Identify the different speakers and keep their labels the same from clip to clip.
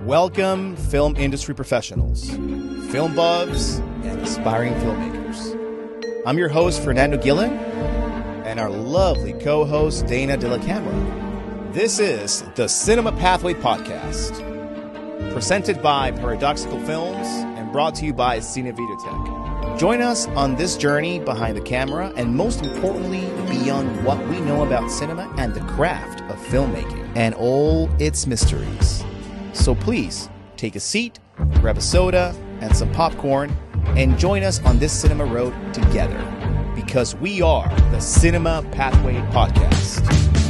Speaker 1: Welcome, film industry professionals, film buffs, and aspiring filmmakers. I'm your host, Fernando Gillen, and our lovely co-host, Dana De La Camera. This is the Cinema Pathway Podcast, presented by Paradoxical Films and brought to you by Cine Videotech. Join us on this journey behind the camera and, most importantly, beyond what we know about cinema and the craft of filmmaking and all its mysteries. So please, take a seat, grab a soda and some popcorn, and join us on this cinema road together, because we are the Cinema Pathway Podcast.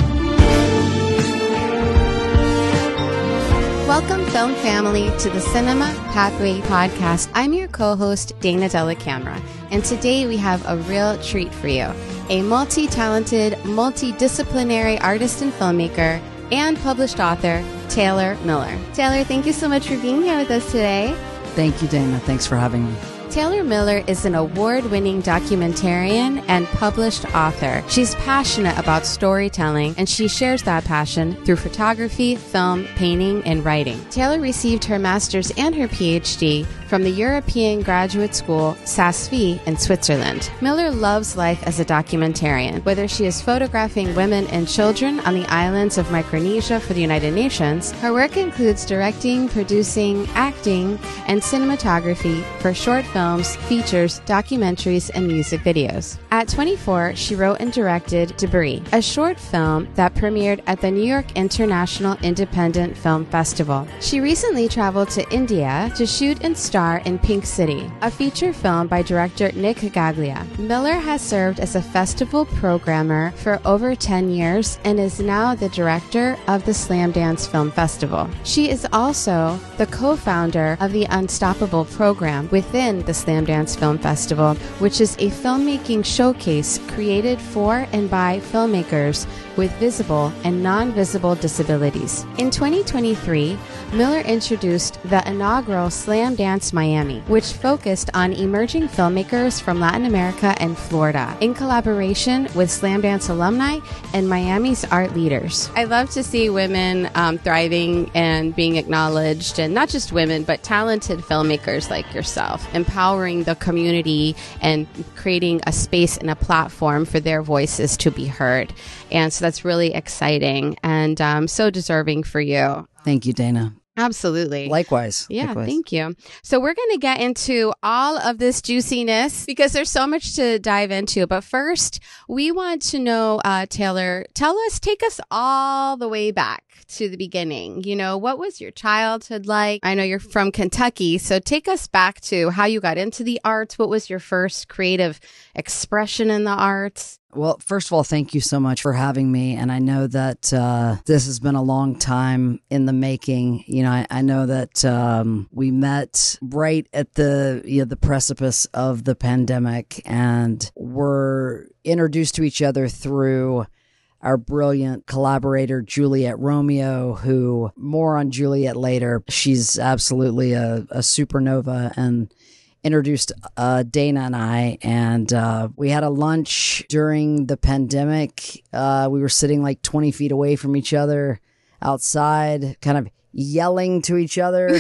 Speaker 2: Welcome, film family, to the Cinema Pathway Podcast. I'm your co-host, Dana De La Camera, and today we have a real treat for you. A multi-talented, multidisciplinary artist and filmmaker and published author, Taylor Miller. Taylor, thank you so much for being here with us today.
Speaker 3: Thank you, Dana. Thanks for having me.
Speaker 2: Taylor Miller is an award-winning documentarian and published author. She's passionate about storytelling, and she shares that passion through photography, film, painting, and writing. Taylor received her master's and her PhD from the European Graduate School, SASV, in Switzerland. Miller loves life as a documentarian. Whether she is photographing women and children on the islands of Micronesia for the United Nations, her work includes directing, producing, acting, and cinematography for short films, features, documentaries, and music videos. At 24, she wrote and directed Debris, a short film that premiered at the New York International Independent Film Festival. She recently traveled to India to shoot and star in Pink City, a feature film by director Nick Gaglia. Miller has served as a festival programmer for over 10 years and is now the director of the Slamdance Film Festival. She is also the co-founder of the Unstoppable program within the Slamdance Film Festival, which is a filmmaking showcase created for and by filmmakers with visible and non-visible disabilities. In 2023, Miller introduced the inaugural Slamdance Miami, which focused on emerging filmmakers from Latin America and Florida, in collaboration with Slamdance alumni and Miami's art leaders. I love to see women thriving and being acknowledged, and not just women, but talented filmmakers like yourself, empowering the community and creating a space and a platform for their voices to be heard. And so that's really exciting and so deserving for you.
Speaker 3: Thank you, Dana.
Speaker 2: Absolutely.
Speaker 3: Likewise.
Speaker 2: Yeah,
Speaker 3: Likewise.
Speaker 2: Thank you. So we're going to get into all of this juiciness because there's so much to dive into. But first, we want to know, Taylor, take us all the way back to the beginning. You know, what was your childhood like? I know you're from Kentucky, so take us back to how you got into the arts. What was your first creative expression in the arts?
Speaker 3: Well, first of all, thank you so much for having me. And I know that this has been a long time in the making. You know, I know that we met right at the precipice of the pandemic and were introduced to each other through our brilliant collaborator, Juliet Romeo, who, more on Juliet later. She's absolutely a supernova, and introduced Dana and I, and we had a lunch during the pandemic. We were sitting like 20 feet away from each other outside, kind of yelling to each other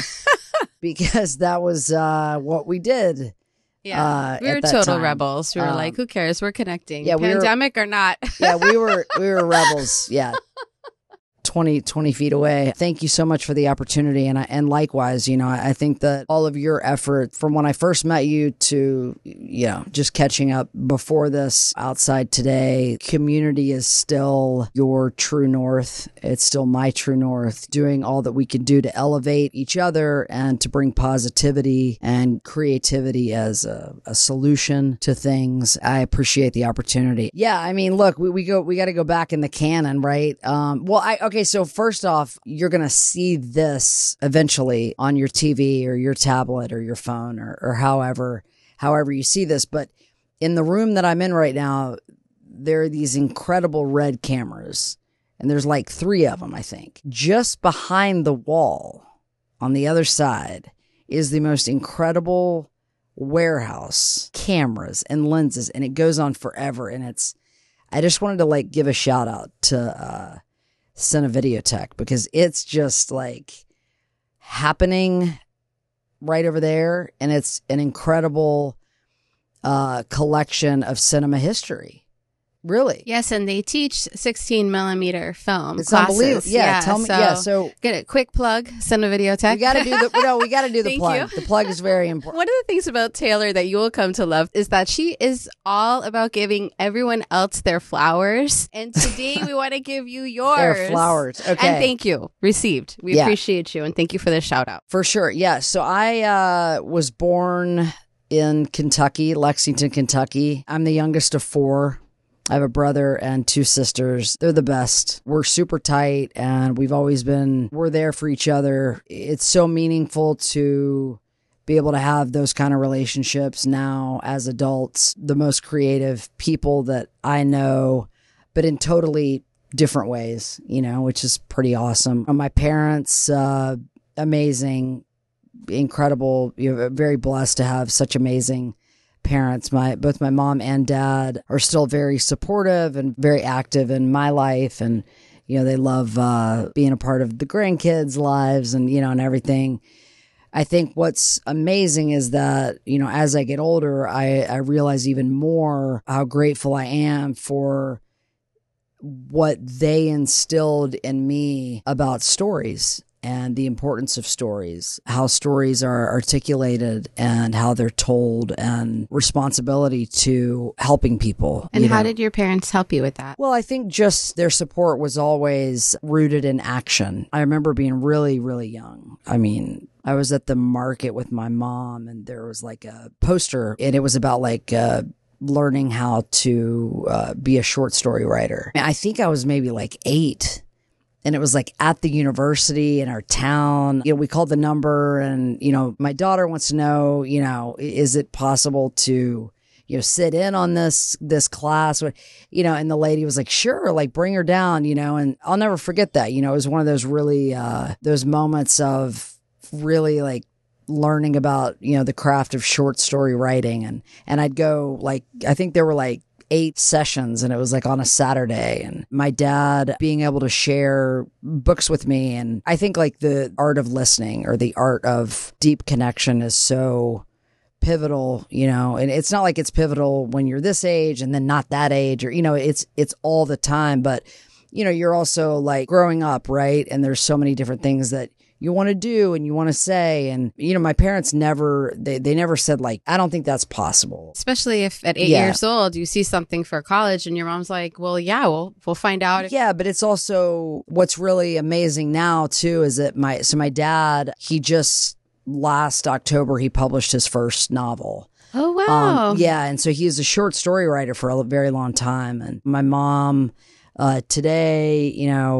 Speaker 3: because that was what we did.
Speaker 2: Yeah, we were total rebels. We were like, who cares? We're connecting. Yeah, pandemic or not.
Speaker 3: Yeah, we were rebels. Yeah. 20 feet away. Thank you so much for the opportunity. And likewise, you know, I think that all of your effort from when I first met you to, you know, just catching up before this outside today, community is still your true north. It's still my true north, doing all that we can do to elevate each other and to bring positivity and creativity as a solution to things. I appreciate the opportunity. Yeah. I mean, look, we got to go back in the canon, right? Okay, so first off, you're going to see this eventually on your TV or your tablet or your phone or however you see this. But in the room that I'm in right now, there are these incredible red cameras, and there's like 3 of them, I think. Just behind the wall on the other side is the most incredible warehouse, cameras and lenses, and it goes on forever. And I just wanted to like give a shout out to Cine Videotech, because it's just like happening right over there. And it's an incredible collection of cinema history. Really?
Speaker 2: Yes, and they teach 16 millimeter film
Speaker 3: It's
Speaker 2: classes.
Speaker 3: unbelievable. Yeah, tell me. So
Speaker 2: get a quick plug. Cinema Videotech.
Speaker 3: we got to do the
Speaker 2: Thank
Speaker 3: plug.
Speaker 2: you.
Speaker 3: The plug is very important.
Speaker 2: One of the things about Taylor that you will come to love is that she is all about giving everyone else their flowers. And today we want to give you yours.
Speaker 3: Their flowers. Okay.
Speaker 2: And thank you. Received. We appreciate you. And thank you for the shout out.
Speaker 3: For sure. Yeah. So I was born in Kentucky, Lexington, Kentucky. I'm the youngest of 4. I have a brother and 2 sisters. They're the best. We're super tight and we're there for each other. It's so meaningful to be able to have those kind of relationships now as adults. The most creative people that I know, but in totally different ways, which is pretty awesome. My parents, amazing, incredible. You're very blessed to have such amazing parents. Both my mom and dad are still very supportive and very active in my life, and they love being a part of the grandkids' lives and and everything. I think what's amazing is that as I get older, I realize even more how grateful I am for what they instilled in me about stories and the importance of stories, how stories are articulated and how they're told, and responsibility to helping people.
Speaker 2: And how did your parents help you with that?
Speaker 3: Well, I think just their support was always rooted in action. I remember being really, really young. I mean, I was at the market with my mom and there was like a poster and it was about learning how to be a short story writer. I think I was maybe like 8. And it was like at the university in our town, we called the number and, my daughter wants to know, is it possible to, sit in on this class? And the lady was like, sure, like bring her down, and I'll never forget that. It was one of those really, those moments of really like learning about, the craft of short story writing. And I'd go I think there were 8 sessions and it was on a Saturday, and my dad being able to share books with me. And I think the art of listening or the art of deep connection is so pivotal, and it's not like it's pivotal when you're this age and then not that age, or, it's all the time. But, you're also growing up, right? And there's so many different things that you want to do and you want to say. And, my parents never said I don't think that's possible.
Speaker 2: Especially if at 8 years old, you see something for college and your mom's like, well, yeah, we'll find out.
Speaker 3: Yeah. But it's also what's really amazing now too, is that my dad, he just last October, he published his first novel.
Speaker 2: Oh, wow.
Speaker 3: Yeah. And so he was a short story writer for a very long time. And my mom, today,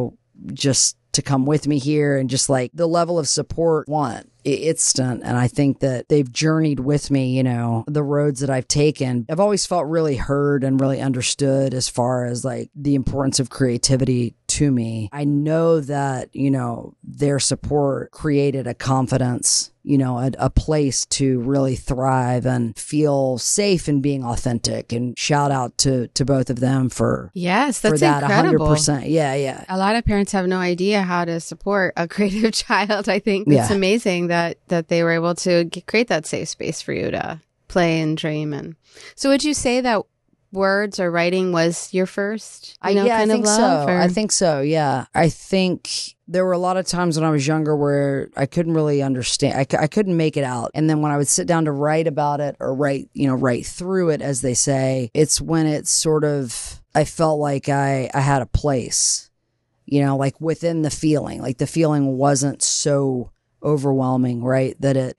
Speaker 3: just to come with me here and just the level of support, instant. And I think that they've journeyed with me, the roads that I've taken. I've always felt really heard and really understood as far as the importance of creativity to me. I know that, their support created a confidence, a place to really thrive and feel safe in being authentic. And shout out to both of them for
Speaker 2: that's
Speaker 3: that
Speaker 2: incredible.
Speaker 3: 100%. Yeah.
Speaker 2: A lot of parents have no idea how to support a creative child. I think it's amazing that they were able to create that safe space for you to play and dream. And so would you say that words or writing was your first
Speaker 3: I think so. Yeah. I think there were a lot of times when I was younger where I couldn't really understand. I couldn't make it out. And then when I would sit down to write about it or write through it, as they say, it's when it's sort of, I felt like I had a place, within the feeling, the feeling wasn't so overwhelming, right?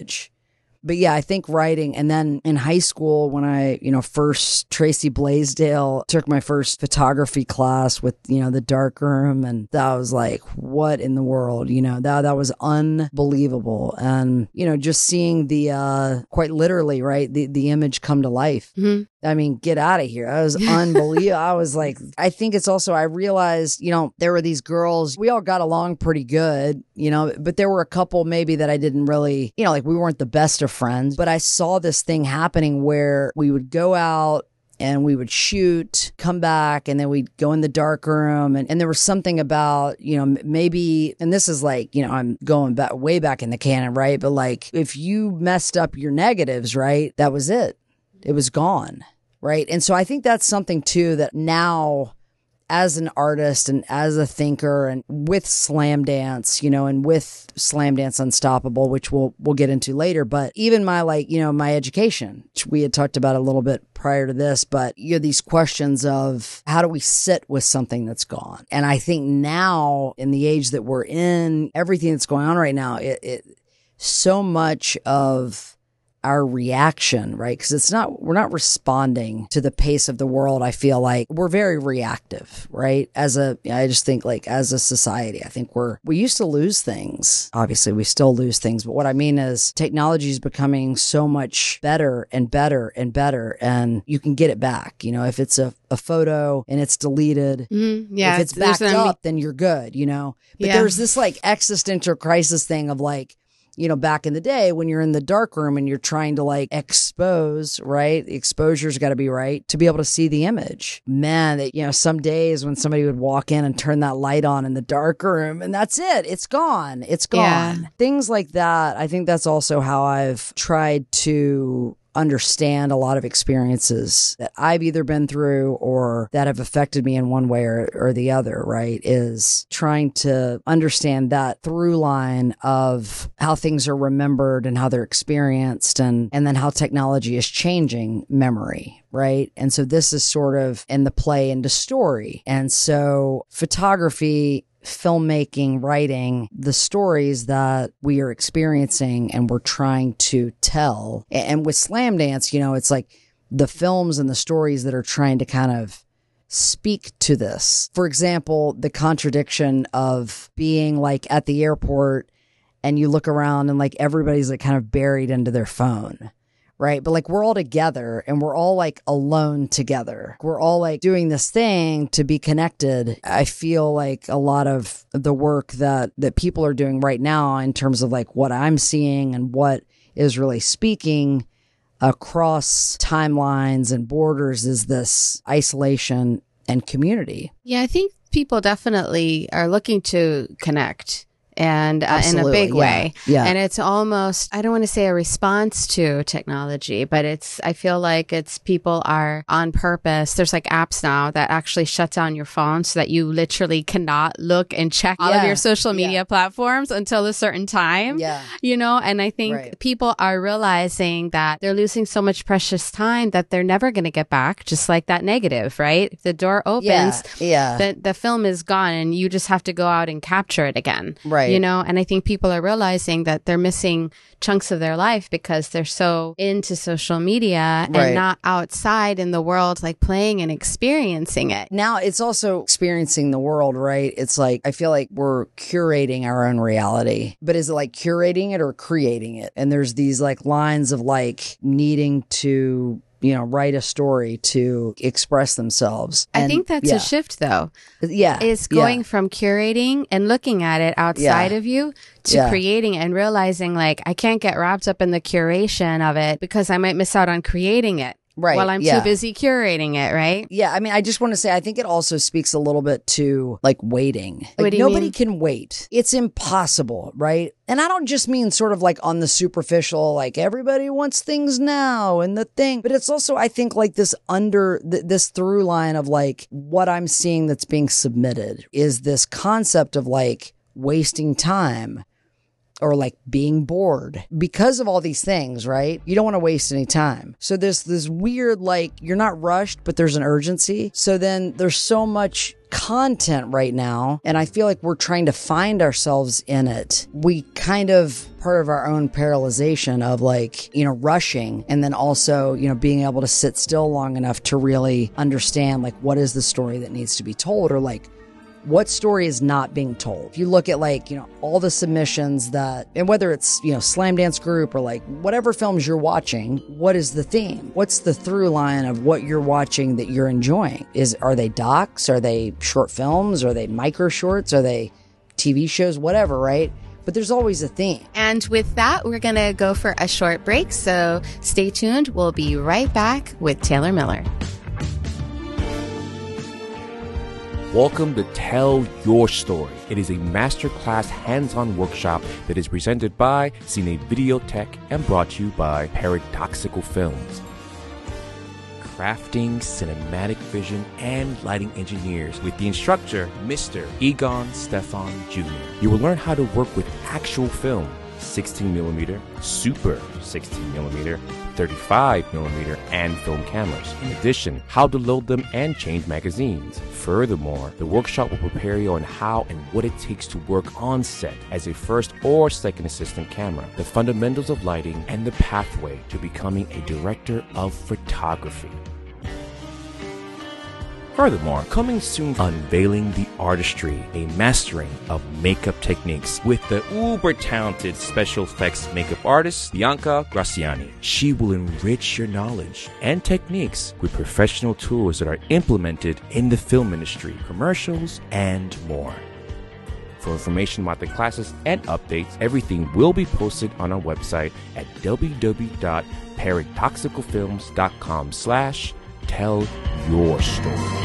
Speaker 3: But yeah, I think writing. And then in high school, when I, first Tracy Blaisdell took my first photography class with, the darkroom. And that was what in the world, that was unbelievable. And, just seeing the, quite literally, right, the image come to life.
Speaker 2: Mm-hmm.
Speaker 3: I mean, get out of here. That was unbelievable. I was I think it's also, I realized, there were these girls, we all got along pretty good, but there were a couple maybe that I didn't really, we weren't the best of friends, but I saw this thing happening where we would go out and we would shoot, come back, and then we'd go in the dark room. And there was something about, maybe, and this is like, I'm going back way back in the canon, right? But like, if you messed up your negatives, right, that was it. It was gone, right? And so I think that's something too that now, as an artist and as a thinker, and with Slamdance, and with Slamdance Unstoppable, which we'll get into later, but even my my education, which we had talked about a little bit prior to this, but these questions of how do we sit with something that's gone? And I think now, in the age that we're in, everything that's going on right now, it so much of our reaction, right? Because we're not responding to the pace of the world. I feel like we're very reactive, right? I just think like as a society, I think we used to lose things. Obviously, we still lose things. But what I mean is technology is becoming so much better and better and better. And you can get it back. If it's a photo and it's deleted, if it's backed up, then you're good, But there's this like existential crisis thing of like, back in the day when you're in the dark room and you're trying to like expose, right? The exposure's got to be right to be able to see the image. Man, some days when somebody would walk in and turn that light on in the dark room and that's it. It's gone. It's gone. Yeah. Things like that. I think that's also how I've tried to understand a lot of experiences that I've either been through or that have affected me in one way or the other, right? Is trying to understand that through line of how things are remembered and how they're experienced and then how technology is changing memory, right? And so this is sort of in the play into story. And so photography, filmmaking, writing, the stories that we are experiencing and we're trying to tell. And with Slamdance, it's like the films and the stories that are trying to kind of speak to this. For example, the contradiction of being like at the airport and you look around and like everybody's like kind of buried into their phone. Right. But like we're all together and we're all like alone together. We're all like doing this thing to be connected. I feel like a lot of the work that people are doing right now in terms of like what I'm seeing and what is really speaking across timelines and borders is this isolation and community.
Speaker 2: Yeah, I think people definitely are looking to connect. And in a big way.
Speaker 3: Yeah.
Speaker 2: And it's almost, I don't want to say a response to technology, but I feel like it's people are on purpose. There's like apps now that actually shut down your phone so that you literally cannot look and check all of your social media platforms until a certain time.
Speaker 3: Yeah.
Speaker 2: And I think people are realizing that they're losing so much precious time that they're never going to get back, just like that negative, right? If the door opens, the film is gone and you just have to go out and capture it again.
Speaker 3: Right.
Speaker 2: And I think people are realizing that they're missing chunks of their life because they're so into social media and not outside in the world, like playing and experiencing it.
Speaker 3: Now it's also experiencing the world, right? It's like, I feel like we're curating our own reality, but is it like curating it or creating it? And there's these like lines of like needing to write a story to express themselves.
Speaker 2: I think that's a shift though.
Speaker 3: Yeah.
Speaker 2: Is going from curating and looking at it outside of you to creating and realizing like, I can't get wrapped up in the curation of it because I might miss out on creating it.
Speaker 3: Right.
Speaker 2: While I'm too busy curating it, right?
Speaker 3: Yeah. I mean, I just want to say, I think it also speaks a little bit to like waiting. Like nobody can wait. It's impossible, right? And I don't just mean sort of like on the superficial, like everybody wants things now and the thing, but it's also, I think like this this through line of like what I'm seeing that's being submitted is this concept of like wasting time. Or like being bored because of all these things, right? You don't want to waste any time. So there's this weird, like, you're not rushed, but there's an urgency. So then there's so much content right now. And I feel like we're trying to find ourselves in it. We kind of, part of our own paralyzation of like, rushing and then also, being able to sit still long enough to really understand like what is the story that needs to be told or like, what story is not being told? If you look at like, all the submissions that, and whether it's, Slamdance Group or like whatever films you're watching, what is the theme? What's the through line of what you're watching that you're enjoying? Are they docs? Are they short films? Are they micro shorts? Are they TV shows? Whatever, right? But there's always a theme.
Speaker 2: And with that, we're going to go for a short break. So stay tuned. We'll be right back with Taylor Miller.
Speaker 4: Welcome to Tell Your Story. It is a masterclass hands-on workshop that is presented by Cine Videotech and brought to you by Paradoxical Films. Crafting cinematic vision and lighting engineers with the instructor, Mr. Egon Stefan Jr. You will learn how to work with actual film, 16mm, Super 16mm, 35mm, and film cameras. In addition, how to load them and change magazines. Furthermore, the workshop will prepare you on how and what it takes to work on set as a first or second assistant camera, the fundamentals of lighting, and the pathway to becoming a director of photography. Furthermore, coming soon, Unveiling the Artistry, a mastering of makeup techniques with the uber-talented special effects makeup artist, Bianca Graziani. She will enrich your knowledge and techniques with professional tools that are implemented in the film industry, commercials, and more. For information about the classes and updates, everything will be posted on our website at www.paradoxicalfilms.com/tell-your-story.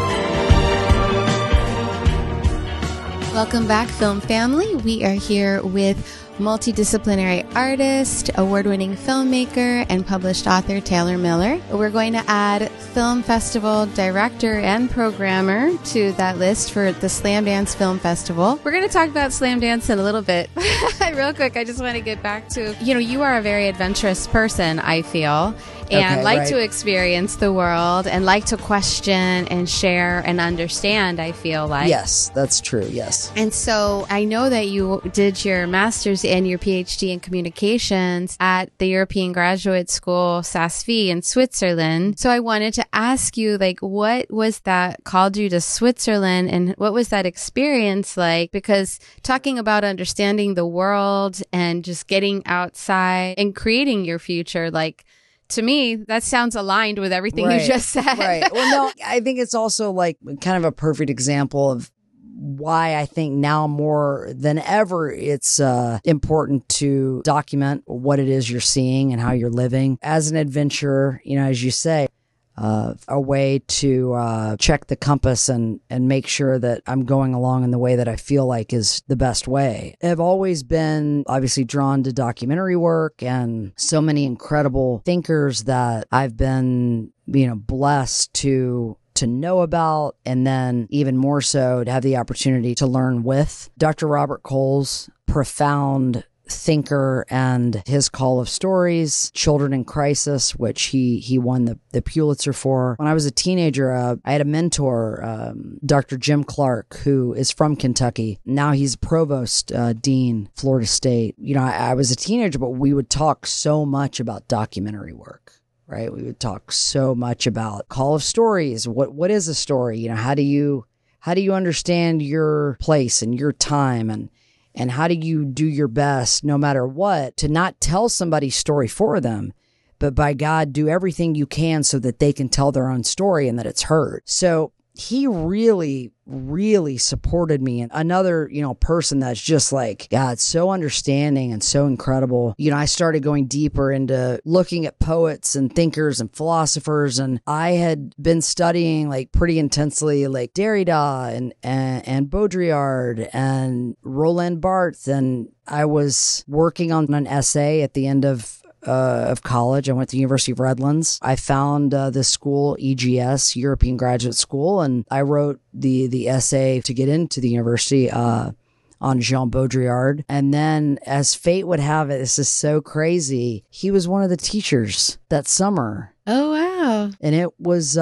Speaker 2: Welcome back, film family. We are here with multidisciplinary artist, award-winning filmmaker, and published author Taylor Miller. We're going to add film festival director and programmer to that list for the Slamdance Film Festival. We're going to talk about Slamdance in a little bit. Real quick, I just want to get back to, you are a very adventurous person, I feel, and to experience the world and like to question and share and understand, I feel like.
Speaker 3: Yes, that's true. Yes.
Speaker 2: And so I know that you did your master's and your PhD in communications at the European Graduate School, SASV, in Switzerland. So I wanted to ask you, what was that called you to Switzerland, and what was that experience like? Because talking about understanding the world and just getting outside and creating your future, to me, that sounds aligned with everything you just said.
Speaker 3: Right. Well, no, I think it's also kind of a perfect example of why I think now more than ever it's important to document what it is you're seeing and how you're living as an adventurer, as you say. A way to check the compass and make sure that I'm going along in the way that I feel like is the best way. I've always been obviously drawn to documentary work and so many incredible thinkers that I've been, blessed to know about, and then even more so to have the opportunity to learn with. Dr. Robert Coles, profound thinker, and his Call of Stories, Children in Crisis, which he won the Pulitzer for. When I was a teenager, I had a mentor, Dr. Jim Clark, who is from Kentucky. Now he's provost dean, Florida State. I was a teenager, but we would talk so much about documentary work. Right? We would talk so much about Call of Stories. What is a story? How do you understand your place and your time, and how do you do your best no matter what to not tell somebody's story for them, but by God, do everything you can so that they can tell their own story and that it's heard. So he really, really supported me. And another, person that's just God, so understanding and so incredible. I started going deeper into looking at poets and thinkers and philosophers. And I had been studying pretty intensely, Derrida and Baudrillard and Roland Barthes. And I was working on an essay at the end of college. I went to the University of Redlands. I found this school, EGS, European Graduate School, and I wrote the essay to get into the university on Jean Baudrillard. And then, as fate would have it, this is so crazy, he was one of the teachers that summer.
Speaker 2: Oh, wow.
Speaker 3: And it was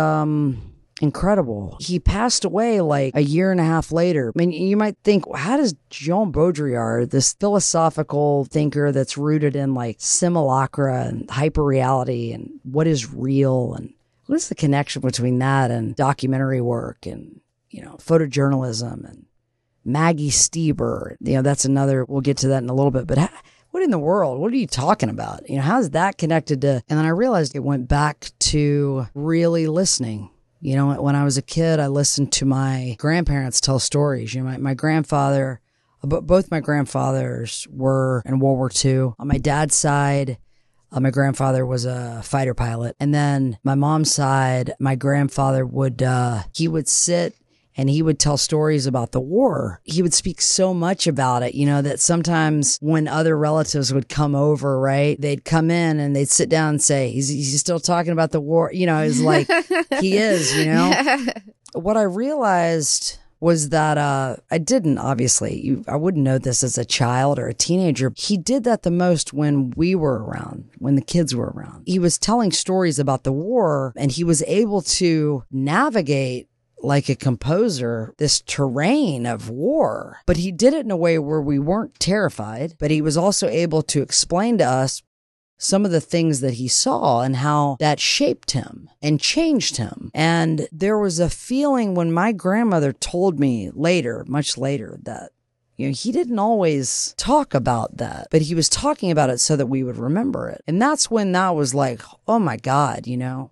Speaker 3: incredible. He passed away a year and a half later. I mean, you might think, how does Jean Baudrillard, this philosophical thinker that's rooted in simulacra and hyperreality and what is real, and what is the connection between that and documentary work and, photojournalism and Maggie Stieber? That's another, we'll get to that in a little bit, but what in the world? What are you talking about? How's that connected to? And then I realized it went back to really listening. When I was a kid, I listened to my grandparents tell stories. My grandfather, both my grandfathers were in World War II. On my dad's side, my grandfather was a fighter pilot. And then my mom's side, my grandfather he would sit and he would tell stories about the war. He would speak so much about it, that sometimes when other relatives would come over, right, they'd come in and they'd sit down and say, he's still talking about the war. It's like, he is, What I realized was that I didn't, obviously, I wouldn't know this as a child or a teenager. He did that the most when we were around, when the kids were around. He was telling stories about the war, and he was able to navigate like a composer, this terrain of war. But he did it in a way where we weren't terrified, but he was also able to explain to us some of the things that he saw and how that shaped him and changed him. And there was a feeling when my grandmother told me later, much later, that he didn't always talk about that, but he was talking about it so that we would remember it. And that's when that was like, oh my God,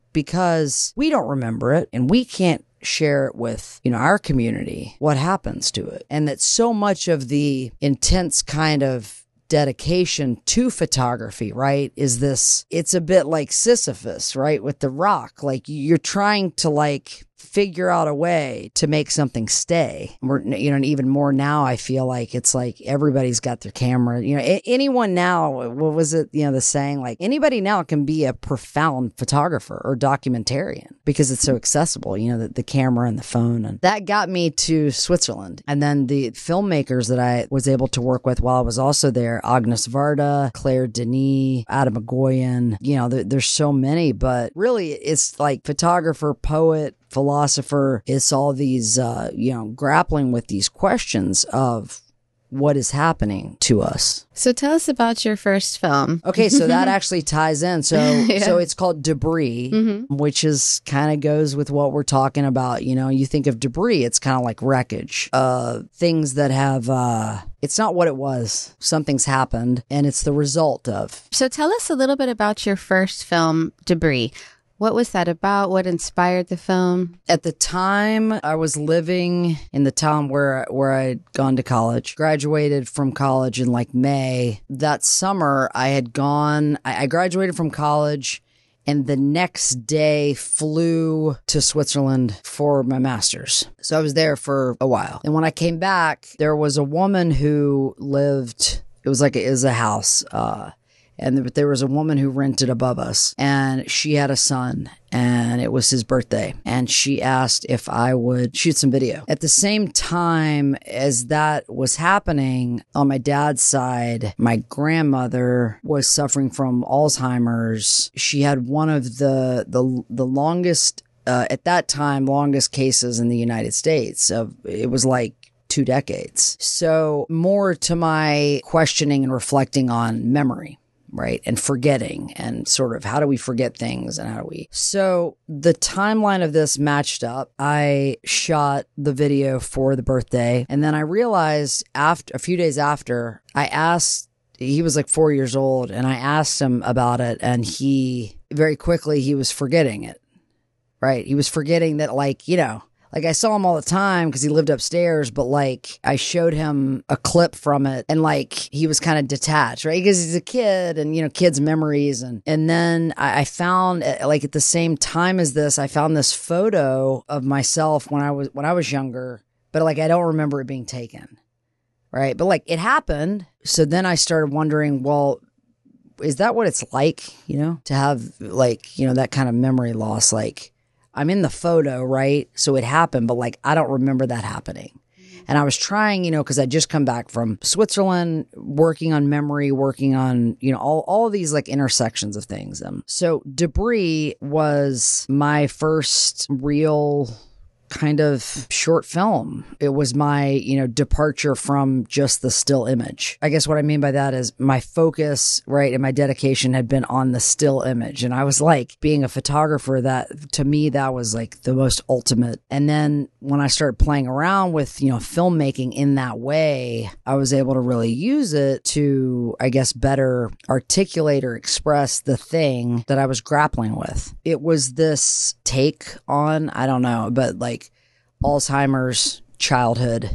Speaker 3: because we don't remember it and we can't share it with, our community, what happens to it. And that so much of the intense kind of dedication to photography, right, is this, it's a bit like Sisyphus, right, with the rock. Like you're trying to figure out a way to make something stay. And even more now, I feel like it's like everybody's got their camera. Anyone now, what was it, the saying, like anybody now can be a profound photographer or documentarian because it's so accessible, the camera and the phone. And that got me to Switzerland. And then the filmmakers that I was able to work with while I was also there, Agnes Varda, Claire Denis, Adam Agoyan, there's so many, but really it's like photographer, poet, philosopher. It's all these, grappling with these questions of what is happening to us.
Speaker 2: So tell us about your first film.
Speaker 3: Okay, so that actually ties in. So it's called Debris, which is kind of goes with what we're talking about. You think of debris, it's kind of like wreckage, things that have, it's not what it was. Something's happened and it's the result of.
Speaker 2: So tell us a little bit about your first film, Debris. What was that about? What inspired the film?
Speaker 3: At the time, I was living in the town where I'd gone to college, graduated from college in May. That summer, I graduated from college and the next day flew to Switzerland for my master's. So I was there for a while. And when I came back, there was a woman who lived, it was a house, and there was a woman who rented above us, and she had a son, and it was his birthday. And she asked if I would shoot some video. At the same time as that was happening, on my dad's side, my grandmother was suffering from Alzheimer's. She had one of the longest, at that time, longest cases in the United States. It was 2 decades. So more to my questioning and reflecting on memory. Right. And forgetting and sort of how do we forget things and how do we. So the timeline of this matched up. I shot the video for the birthday. And then I realized a few days after, I asked, he was 4 years old, and I asked him about it. And he very quickly, he was forgetting it. Right. He was forgetting that I saw him all the time because he lived upstairs, but I showed him a clip from it and he was kind of detached, right? Because he's a kid and, kids' memories. And then I found at the same time as this, I found this photo of myself when I was younger, but I don't remember it being taken, right? But it happened. So then I started wondering, well, is that what it's like, to have that kind of memory loss? I'm in the photo, right? So it happened, but I don't remember that happening. And I was trying, because I'd just come back from Switzerland, working on memory, working on, all of these intersections of things. So Debris was my first real kind of short film. It was my, departure from just the still image. I guess what I mean by that is my focus, right, and my dedication had been on the still image. And I was being a photographer, that to me, that was the most ultimate. And then when I started playing around with, filmmaking in that way, I was able to really use it to, I guess, better articulate or express the thing that I was grappling with. It was this take on, I don't know, but Alzheimer's, childhood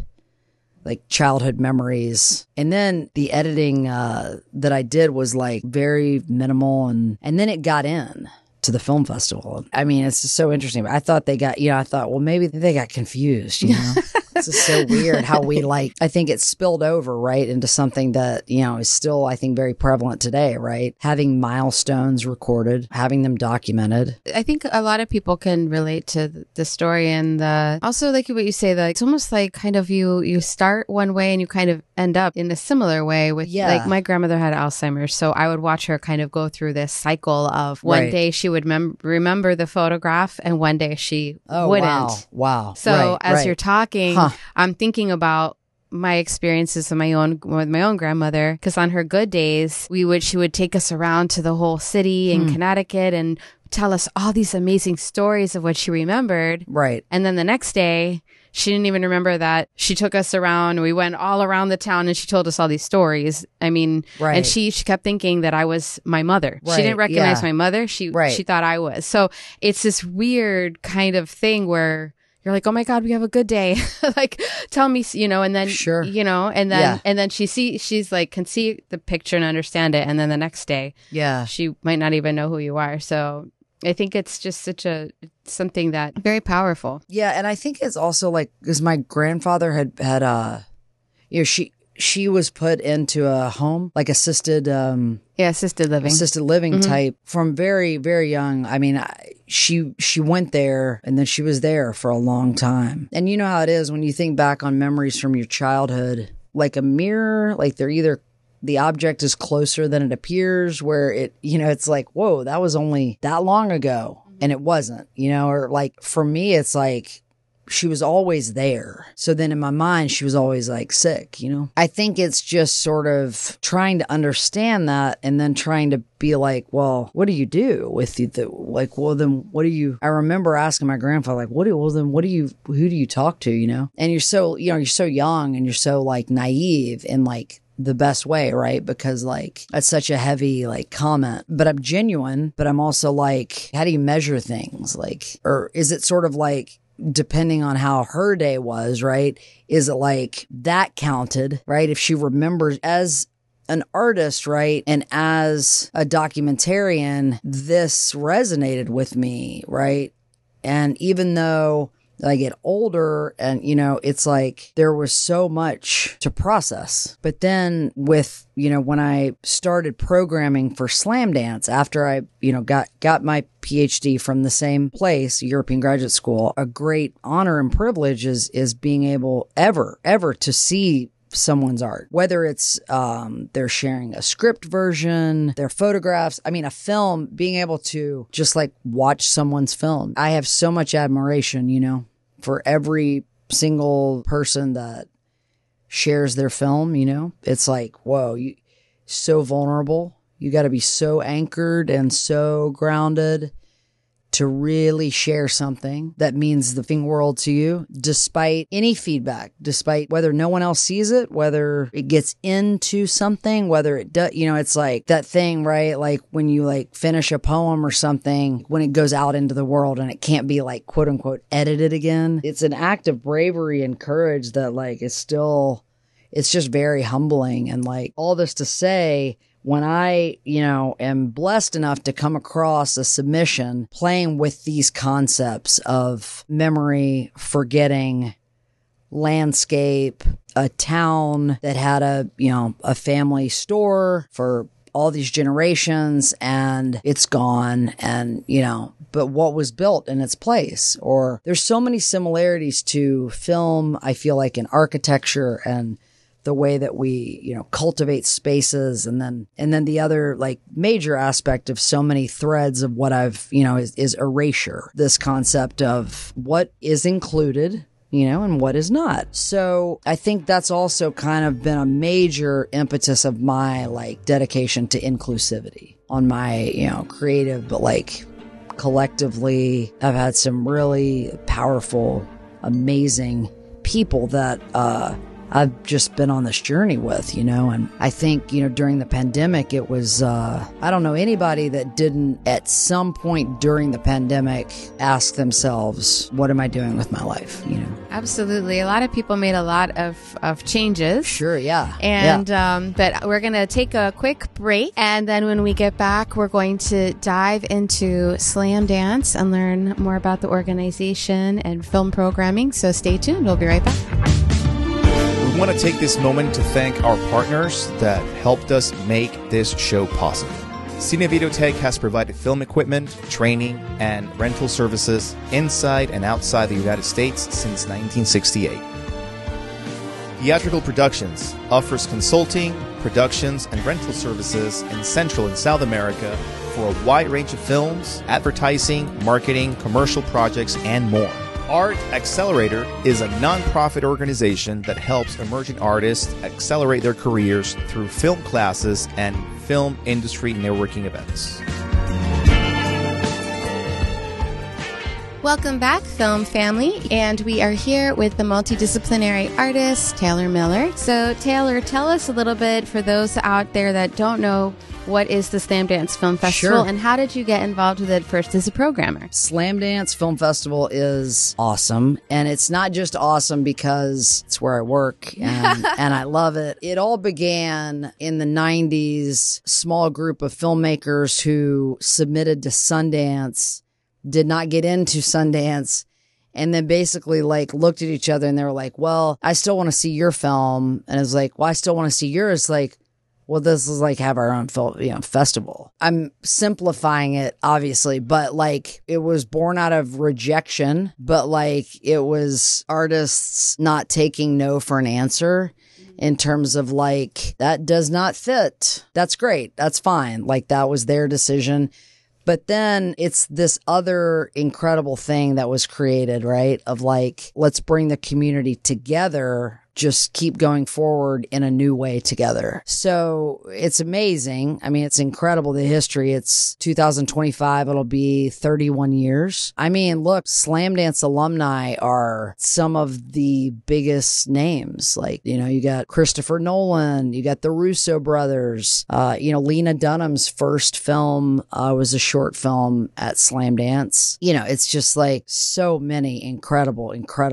Speaker 3: memories. And then the editing that I did was very minimal, and then it got in to the film festival. I mean, it's just so interesting. I thought they got, I thought, well, maybe they got confused, It's just so weird how we I think it spilled over, right, into something that, is still, I think, very prevalent today, right? Having milestones recorded, having them documented.
Speaker 2: I think a lot of people can relate to the story and also like what you say, that it's almost like kind of you start one way and you kind of end up in a similar way with like my grandmother had Alzheimer's. So I would watch her kind of go through this cycle of one day she would remember the photograph and one day she wouldn't.
Speaker 3: Wow.
Speaker 2: So as you're talking, I'm thinking about my experiences with my own grandmother, because on her good days, she would take us around to the whole city in Connecticut and tell us all these amazing stories of what she remembered.
Speaker 3: Right.
Speaker 2: And then the next day, she didn't even remember that she took us around. We went all around the town and she told us all these stories. I mean, and she kept thinking that I was my mother. Right. She didn't recognize my mother. She thought I was. So it's this weird kind of thing where you're like, oh my God, we have a good day. Like, tell me, and then, and then she's like, can see the picture and understand it. And then the next day, she might not even know who you are. So I think it's just something that very powerful.
Speaker 3: Yeah. And I think it's also like, because my grandfather had she was put into a home, like assisted living type from very, very young. I mean, she went there and then she was there for a long time. And you know how it is when you think back on memories from your childhood, like a mirror, like they're either the object is closer than it appears, where it's like, whoa, that was only that long ago. And it wasn't, or like for me, it's like, she was always there. So then in my mind, she was always like sick, I think it's just sort of trying to understand that and then trying to be like, well, what do you do with then I remember asking my grandfather, like, who do you talk to, and you're so young and you're so like naive in like the best way, right? Because like that's such a heavy like comment, but I'm genuine, but I'm also like, how do you measure things? Like, or is it sort of like, depending on how her day was, right? Is it like that counted, right? If she remembers as an artist, right? And as a documentarian, this resonated with me, right? And even though I get older and, it's like there was so much to process. But then with, when I started programming for Slamdance after I, got my PhD from the same place, European Graduate School, a great honor and privilege is being able ever to see someone's art, whether it's they're sharing a script version, their photographs, a film, being able to just like watch someone's film. I have so much admiration, for every single person that shares their film, it's like, whoa, you so vulnerable. You got to be so anchored and so grounded to really share something that means the thing world to you, despite any feedback, despite whether no one else sees it, whether it gets into something, whether it does, it's like that thing, right? Like when you like finish a poem or something, when it goes out into the world and it can't be like quote unquote edited again. It's an act of bravery and courage that like is still, it's just very humbling. And like all this to say, when I, am blessed enough to come across a submission playing with these concepts of memory, forgetting, landscape, a town that had a family store for all these generations and it's gone and, but what was built in its place? Or there's so many similarities to film, I feel like, in architecture and the way that we, cultivate spaces. And then the other like major aspect of so many threads of what I've, is erasure, this concept of what is included, and what is not. So I think that's also kind of been a major impetus of my like dedication to inclusivity on my, creative, but like collectively, I've had some really powerful, amazing people that, I've just been on this journey with, and I think, during the pandemic, it was, I don't know anybody that didn't at some point during the pandemic ask themselves, what am I doing with my life?
Speaker 2: Absolutely. A lot of people made a lot of changes.
Speaker 3: Sure. Yeah.
Speaker 2: And, but we're going to take a quick break. And then when we get back, we're going to dive into Slamdance and learn more about the organization and film programming. So stay tuned. We'll be right back.
Speaker 1: We want to take this moment to thank our partners that helped us make this show possible. Cine Videotech has provided film equipment, training, and rental services inside and outside the United States since 1968. Theatrical Productions offers consulting, productions, and rental services in Central and South America for a wide range of films, advertising, marketing, commercial projects, and more. Art Accelerator is a non-profit organization that helps emerging artists accelerate their careers through film classes and film industry networking events.
Speaker 2: Welcome back, film family, and we are here with the multidisciplinary artist, Taylor Miller. So, Taylor, tell us a little bit, for those out there that don't know, what is the Slamdance Film Festival,
Speaker 3: Sure.
Speaker 2: and how did you get involved with it first as a programmer?
Speaker 3: Slamdance Film Festival is awesome. And it's not just awesome because it's where I work and I love it. It all began in the 90s, small group of filmmakers who submitted to Sundance, did not get into Sundance, and then basically looked at each other and they were like, well, I still want to see your film. And it's like, well, I still want to see yours. Well, this is have our own film, festival. I'm simplifying it, obviously, but it was born out of rejection, but it was artists not taking no for an answer in terms of that does not fit. That's great. That's fine. That was their decision. But then it's this other incredible thing that was created, right? Of let's bring the community together, just keep going forward in a new way together. So it's amazing. I mean, it's incredible, the history. It's 2025. It'll be 31 years. I mean, look, Slamdance alumni are some of the biggest names. You got Christopher Nolan, you got the Russo brothers, Lena Dunham's first film was a short film at Slamdance. It's just so many incredible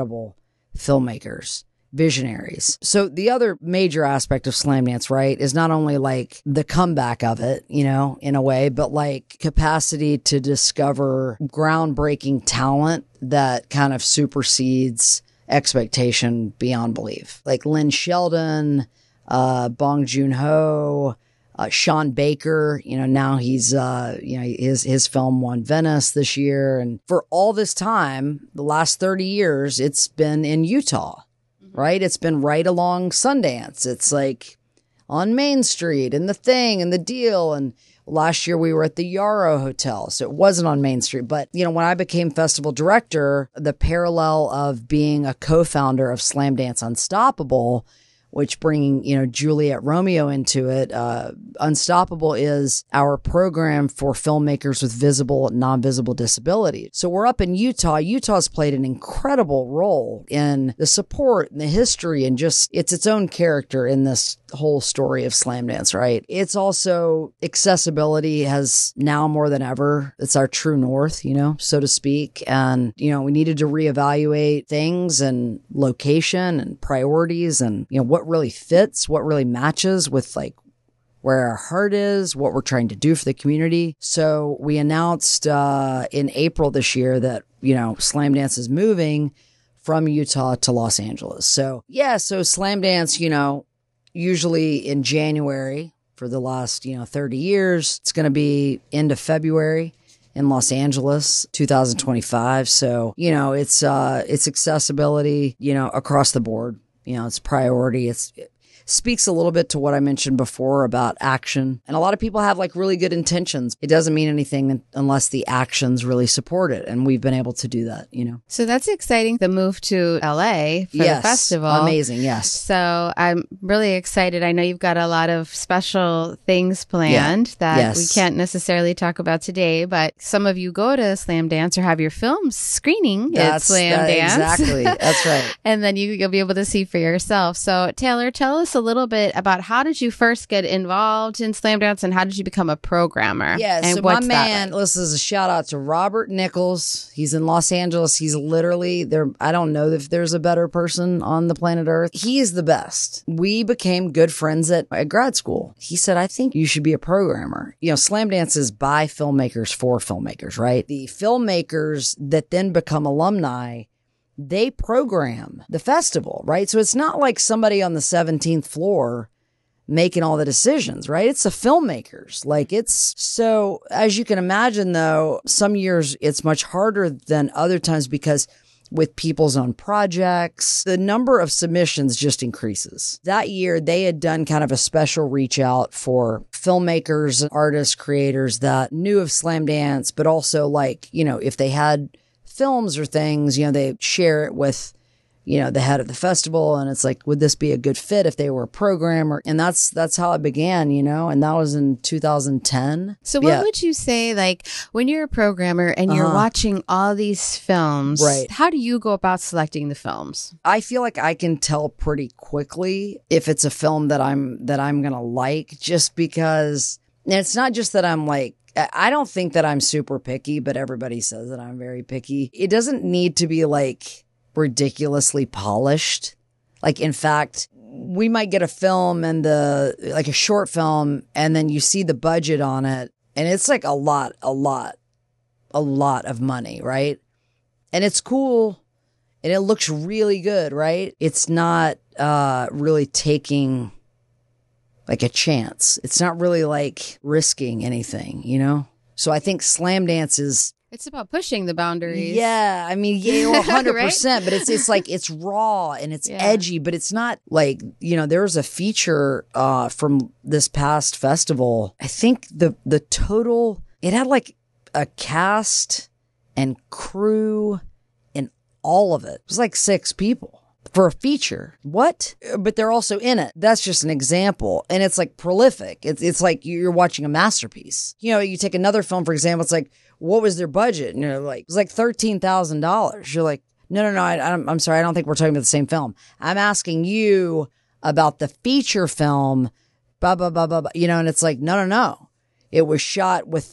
Speaker 3: filmmakers. Visionaries. So the other major aspect of Slamdance, right, is not only the comeback of it, in a way, but capacity to discover groundbreaking talent that kind of supersedes expectation beyond belief. Lynn Sheldon, Bong Joon-ho, Sean Baker, now he's, his film won Venice this year. And for all this time, the last 30 years, it's been in Utah. Right? It's been right along Sundance. It's on Main Street and the Thing and the Deal. And last year we were at the Yarrow Hotel. So it wasn't on Main Street. But, when I became festival director, the parallel of being a co-founder of Slamdance Unstoppable, which bringing, Juliet Romeo into it, Unstoppable is our program for filmmakers with visible and non-visible disabilities. So we're up in Utah. Utah's played an incredible role in the support and the history and just it's its own character in this whole story of Slamdance, right? It's also accessibility has now more than ever. It's our true north, so to speak. And, we needed to reevaluate things and location and priorities and, what really fits, what really matches with where our heart is, what we're trying to do for the community. So we announced in April this year that, Slamdance is moving from Utah to Los Angeles. So Slamdance, usually in January for the last, 30 years, it's going to be end of February in Los Angeles, 2025. So, it's accessibility, across the board. It's priority. speaks a little bit to what I mentioned before about action. And a lot of people have like really good intentions. It doesn't mean anything unless the actions really support it. And we've been able to do that, you know.
Speaker 2: So that's exciting, the move to LA for the festival.
Speaker 3: Amazing, yes.
Speaker 2: So I'm really excited. I know you've got a lot of special things planned that we can't necessarily talk about today, but some of you go to Slam Dance or have your films screening at Slam Dance.
Speaker 3: Exactly, that's right.
Speaker 2: And then you'll be able to see for yourself. So Taylor, tell us a little bit about how did you first get involved in Slam Dance and how did you become a programmer?
Speaker 3: Yeah,
Speaker 2: and
Speaker 3: so my man, this is a shout out to Robert Nichols. He's in Los Angeles. He's literally there. I don't know if there's a better person on the planet Earth. He is the best. We became good friends at grad school. He said, I think you should be a programmer. You know, Slam Dance is by filmmakers for filmmakers, right? The filmmakers that then become alumni, they program the festival, right? So it's not like somebody on the 17th floor making all the decisions, right? It's the filmmakers. Like so as you can imagine though, some years it's much harder than other times because with people's own projects, the number of submissions just increases. That year, they had done kind of a special reach out for filmmakers, artists, creators that knew of Slam Dance, but also like, you know, if they had films or things, you know, they share it with, you know, the head of the festival. And it's like, would this be a good fit if they were a programmer? And that's how it began, you know, and that was in 2010.
Speaker 2: So what would you say, like when you're a programmer and you're watching all these films,
Speaker 3: right?
Speaker 2: How do you go about selecting the films?
Speaker 3: I feel like I can tell pretty quickly if it's a film that I'm going to like, just because, and it's not just that I'm like, I don't think that I'm super picky, but everybody says that I'm very picky. It doesn't need to be like ridiculously polished. Like, in fact, we might get a film and like a short film, and then you see the budget on it, and it's like a lot of money, right? And it's cool, and it looks really good, right? It's not really taking like a chance. It's not really like risking anything, you know? So I think Slam Dance
Speaker 2: it's about pushing the boundaries.
Speaker 3: Yeah. I mean, 100%, right? But it's like, it's raw and it's edgy, but it's not like, you know, there was a feature from this past festival. I think the total, it had like a cast and crew and all of it. It was like 6 people. For a feature. What? But they're also in it. That's just an example. And it's like prolific. It's like you're watching a masterpiece. You know, you take another film, for example, it's like, what was their budget? And you're like, it was like $13,000. You're like, no, I'm sorry. I don't think we're talking about the same film. I'm asking you about the feature film, blah, blah, blah, blah, blah. You know, and it's like, no. It was shot with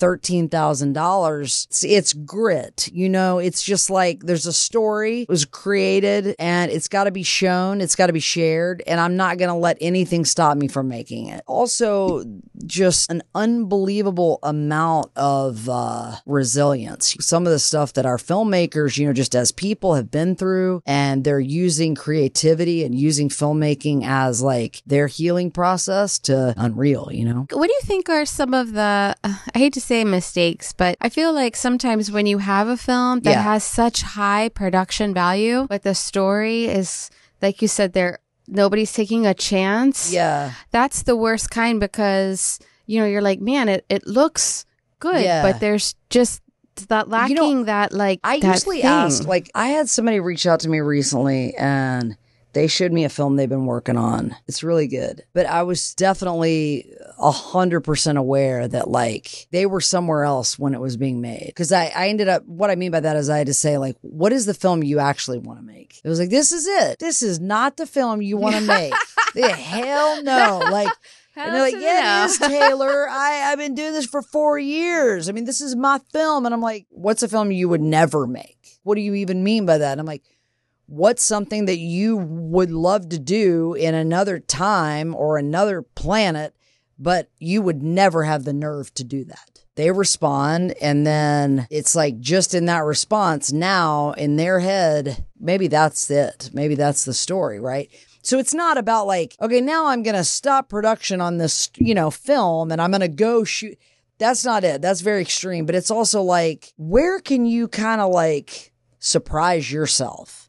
Speaker 3: $13,000. It's grit, you know, it's just like there's a story, it was created and it's got to be shown, it's got to be shared, and I'm not going to let anything stop me from making it. Also, just an unbelievable amount of resilience. Some of the stuff that our filmmakers, you know, just as people have been through, and they're using creativity and using filmmaking as like their healing process to unreal, you know?
Speaker 2: What do you think are some of the I hate to say mistakes, but I feel like sometimes when you have a film that has such high production value, but the story is, like you said, nobody's taking a chance.
Speaker 3: Yeah.
Speaker 2: That's the worst kind because, you know, you're like, man, it looks good, but there's just that lacking, you know, that like,
Speaker 3: I usually ask, like, I had somebody reach out to me recently and they showed me a film they've been working on. It's really good. But I was definitely 100% aware that like they were somewhere else when it was being made. Because I ended up, what I mean by that is I had to say like, what is the film you actually want to make? It was like, this is it. This is not the film you want to make. Hell no. Like, and they're like, yeah, it is, Taylor. I've been doing this for 4 years. I mean, this is my film. And I'm like, what's a film you would never make? What do you even mean by that? And I'm like, what's something that you would love to do in another time or another planet, but you would never have the nerve to do that? They respond, and then it's like just in that response, now in their head, maybe that's it. Maybe that's the story, right? So it's not about like, okay, now I'm going to stop production on this, you know, film and I'm going to go shoot. That's not it. That's very extreme. But it's also like, where can you kind of like surprise yourself?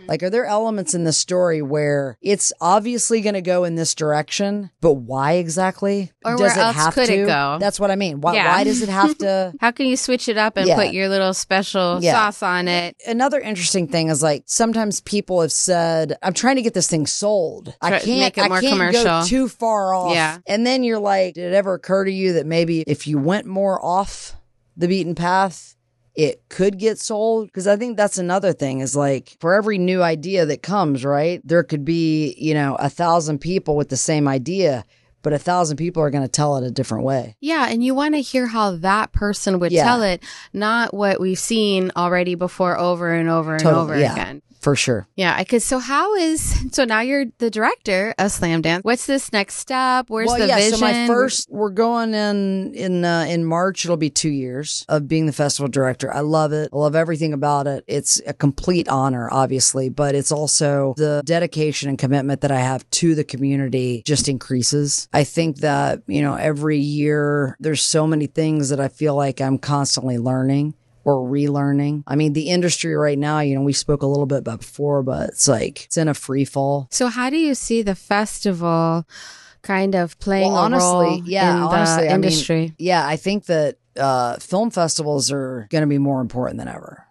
Speaker 3: Like, are there elements in the story where it's obviously going to go in this direction, but why exactly?
Speaker 2: Or
Speaker 3: does
Speaker 2: where
Speaker 3: it
Speaker 2: else
Speaker 3: have
Speaker 2: could
Speaker 3: to?
Speaker 2: it go?
Speaker 3: That's what I mean. Why,
Speaker 2: Yeah.
Speaker 3: why does it have to?
Speaker 2: How can you switch it up and
Speaker 3: Yeah.
Speaker 2: put your little special
Speaker 3: Yeah.
Speaker 2: sauce on it?
Speaker 3: Another interesting thing is, like, sometimes people have said, I'm trying to get this thing sold. I
Speaker 2: Try-
Speaker 3: can't,
Speaker 2: make it more
Speaker 3: I can't go
Speaker 2: commercial.
Speaker 3: too far off.
Speaker 2: Yeah.
Speaker 3: And then you're like, did it ever occur to you that maybe if you went more off the beaten path, it could get sold? Because I think that's another thing is, like, for every new idea that comes, right, there could be, 1,000 people with the same idea, but 1,000 people are going to tell it a different way.
Speaker 2: Yeah, and you want to hear how that person would
Speaker 3: Yeah.
Speaker 2: tell it, not what we've seen already before over and over and
Speaker 3: Totally,
Speaker 2: over
Speaker 3: yeah.
Speaker 2: again.
Speaker 3: For sure.
Speaker 2: Yeah, because so now you're the director of Slamdance. What's this next step? Where's the vision?
Speaker 3: So we're going in March. It'll be 2 years of being the festival director. I love it. I love everything about it. It's a complete honor, obviously, but it's also the dedication and commitment that I have to the community just increases. I think that, every year there's so many things that I feel like I'm constantly learning or relearning. I mean, the industry right now, we spoke a little bit about before, but it's like, it's in a free fall.
Speaker 2: So how do you see the festival kind of playing a role in the industry?
Speaker 3: I think that film festivals are going to be more important than ever.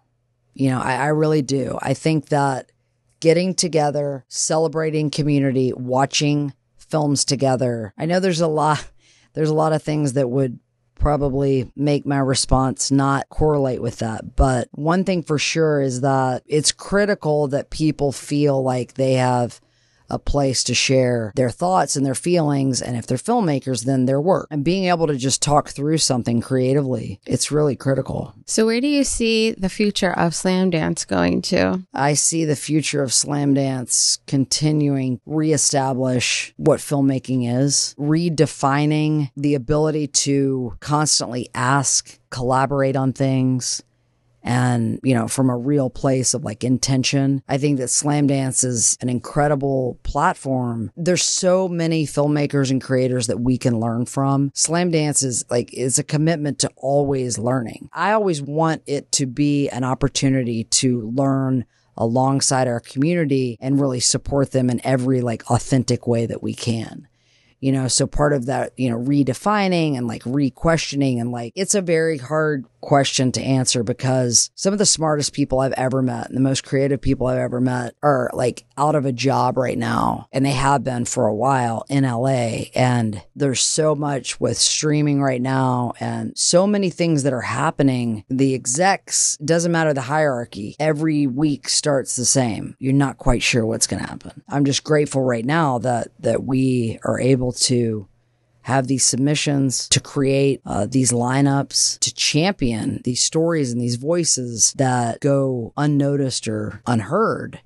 Speaker 3: I really do. I think that getting together, celebrating community, watching films together. I know there's a lot of things that would probably make my response not correlate with that. But one thing for sure is that it's critical that people feel like they have a place to share their thoughts and their feelings. And if they're filmmakers, then their work. And being able to just talk through something creatively, it's really critical.
Speaker 2: So where do you see the future of Slamdance going to?
Speaker 3: I see the future of Slamdance continuing reestablish what filmmaking is, redefining the ability to constantly ask, collaborate on things, and, from a real place of like intention. I think that Slamdance is an incredible platform. There's so many filmmakers and creators that we can learn from. Slamdance is a commitment to always learning. I always want it to be an opportunity to learn alongside our community and really support them in every authentic way that we can. So part of that, redefining and re-questioning and it's a very hard question to answer because some of the smartest people I've ever met and the most creative people I've ever met are out of a job right now. And they have been for a while in LA. And there's so much with streaming right now and so many things that are happening. The execs, doesn't matter the hierarchy, every week starts the same. You're not quite sure what's going to happen. I'm just grateful right now that we are able to have these submissions, to create these lineups, to champion these stories and these voices that go unnoticed or unheard.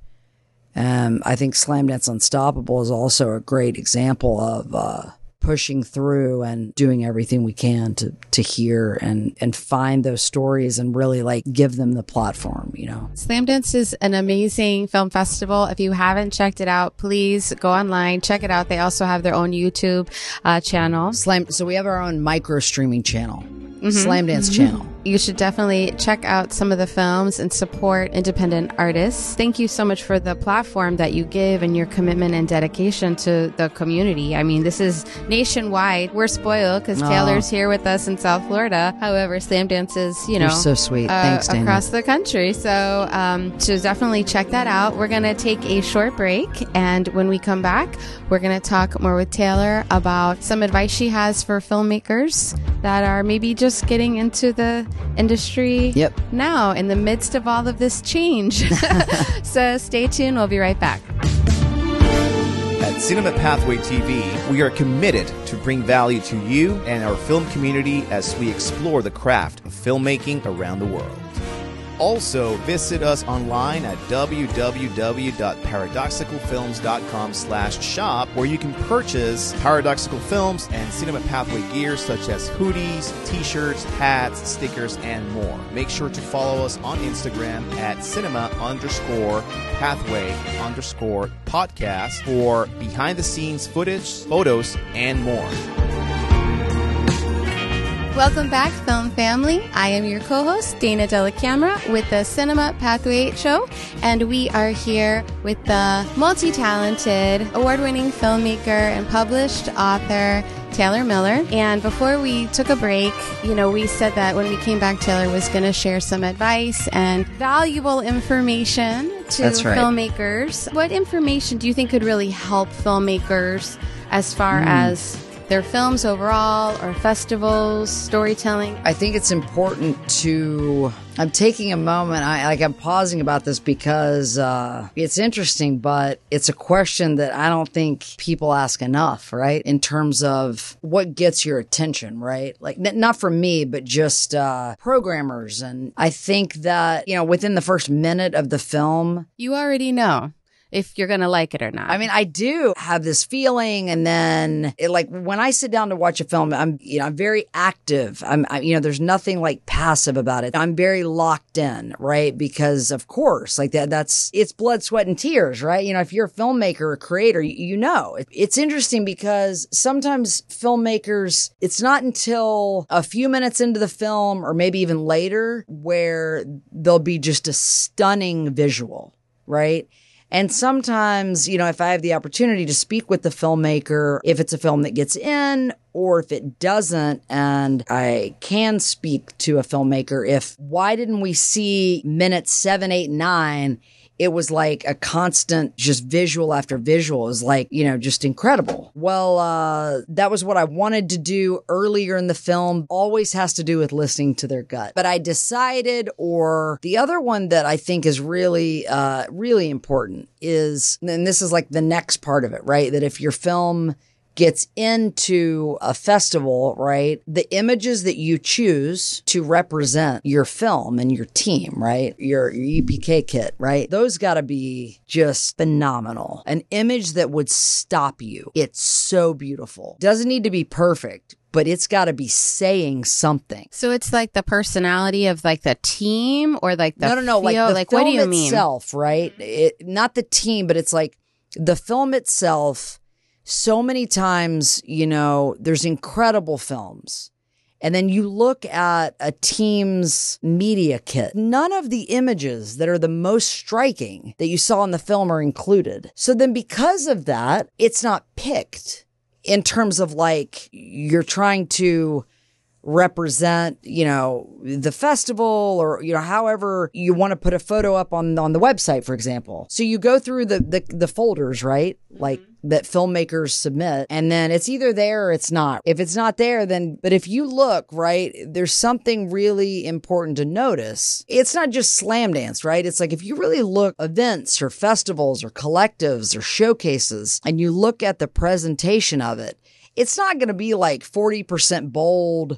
Speaker 3: I think Slamdance Unstoppable is also a great example of pushing through and doing everything we can to hear and find those stories and really give them the platform,
Speaker 2: Slamdance is an amazing film festival. If you haven't checked it out, please go online, check it out. They also have their own YouTube channel.
Speaker 3: So we have our own micro streaming channel, Slamdance channel.
Speaker 2: You should definitely check out some of the films and support independent artists. Thank you so much for the platform that you give and your commitment and dedication to the community. I mean, this is nationwide. We're spoiled because Taylor's here with us in South Florida. However, Slamdance is,
Speaker 3: You're so sweet. Thanks, Dana.
Speaker 2: Across the country. So definitely check that out. We're going to take a short break. And when we come back, we're going to talk more with Taylor about some advice she has for filmmakers that are maybe just getting into the industry now in the midst of all of this change. So stay tuned. We'll be right back.
Speaker 1: At Cinema Pathway TV, we are committed to bring value to you and our film community as we explore the craft of filmmaking around the world. Also, visit us online at www.paradoxicalfilms.com/shop, where you can purchase Paradoxical Films and Cinema Pathway gear such as hoodies, t-shirts, hats, stickers, and more. Make sure to follow us on Instagram at cinema_pathway_podcast for behind-the-scenes footage, photos, and more.
Speaker 2: Welcome back, Film Family. I am your co-host, Dana Della Camera, with the Cinema Pathway Show, and we are here with the multi-talented, award-winning filmmaker and published author, Taylor Miller. And before we took a break, we said that when we came back, Taylor was going to share some advice and valuable information to filmmakers. What information do you think could really help filmmakers as far as their films overall, or festivals, storytelling?
Speaker 3: I think it's important I'm taking a moment. I'm pausing about this because it's interesting, but it's a question that I don't think people ask enough, right? In terms of what gets your attention, right? Like, not from me, but just programmers. And I think that, within the first minute of the film,
Speaker 2: you already know if you're going to like it or not.
Speaker 3: I mean, I do have this feeling, and then when I sit down to watch a film, I'm very active. There's nothing like passive about it. I'm very locked in, right? Because of course, it's blood, sweat, and tears, right? If you're a filmmaker or creator, it's interesting because sometimes filmmakers, it's not until a few minutes into the film or maybe even later where there'll be just a stunning visual, right? And sometimes, if I have the opportunity to speak with the filmmaker, if it's a film that gets in or if it doesn't, and I can speak to a filmmaker, why didn't we see minutes 7, 8, 9? It was like a constant just visual after visual. It was like, just incredible. Well, that was what I wanted to do earlier in the film. Always has to do with listening to their gut. But I decided, or the other one that I think is really, really important is, and this is like the next part of it, right? That if your film gets into a festival, right? The images that you choose to represent your film and your team, right? Your EPK kit, right? Those got to be just phenomenal. An image that would stop you. It's so beautiful. Doesn't need to be perfect, but it's got to be saying something.
Speaker 2: So it's like the personality of like the team, or like the
Speaker 3: no, like the
Speaker 2: like,
Speaker 3: film
Speaker 2: what do you mean?
Speaker 3: Itself, right? Not the team, but it's like the film itself. So many times, there's incredible films. And then you look at a team's media kit. None of the images that are the most striking that you saw in the film are included. So then because of that, it's not picked in terms of like you're trying to represent, the festival, or, however you want to put a photo up on the website, for example. So you go through the folders, right? Like that filmmakers submit, and then it's either there or it's not. If it's not there, but if you look, right, there's something really important to notice. It's not just Slamdance, right? It's like if you really look events or festivals or collectives or showcases, and you look at the presentation of it, it's not going to be like 40% bold,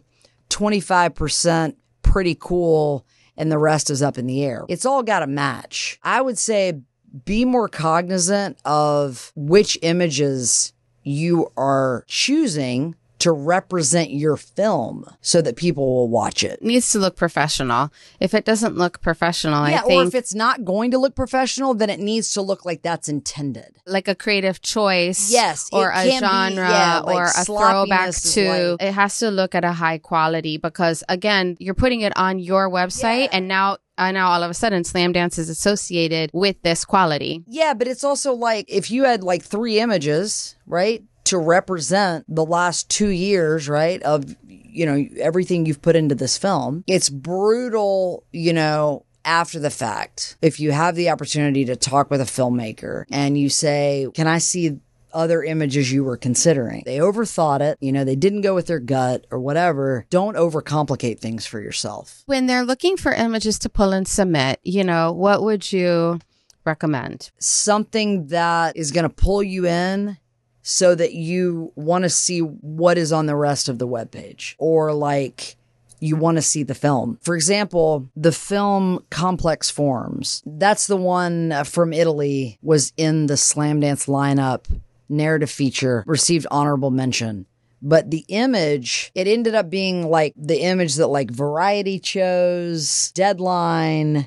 Speaker 3: 25% pretty cool, and the rest is up in the air. It's all got to match. I would say be more cognizant of which images you are choosing to represent your film so that people will watch it.
Speaker 2: It needs to look professional. If it doesn't look professional, I think...
Speaker 3: or if it's not going to look professional, then it needs to look like that's intended.
Speaker 2: Like a creative choice.
Speaker 3: Yes.
Speaker 2: Or a genre,
Speaker 3: like
Speaker 2: or a throwback to...
Speaker 3: Like,
Speaker 2: it has to look at a high quality because, again, you're putting it on your website, and now all of a sudden Slamdance is associated with this quality.
Speaker 3: Yeah, but it's also like if you had like 3 images, right, to represent the last 2 years, right, of, everything you've put into this film. It's brutal, after the fact. If you have the opportunity to talk with a filmmaker and you say, can I see other images you were considering? They overthought it, they didn't go with their gut or whatever. Don't overcomplicate things for yourself.
Speaker 2: When they're looking for images to pull and submit, what would you recommend?
Speaker 3: Something that is going to pull you in so that you want to see what is on the rest of the webpage, or like you want to see the film. For example, the film Complex Forms, that's the one from Italy, was in the Slamdance lineup. Narrative feature, received honorable mention. But the image, it ended up being like the image that like Variety chose, Deadline,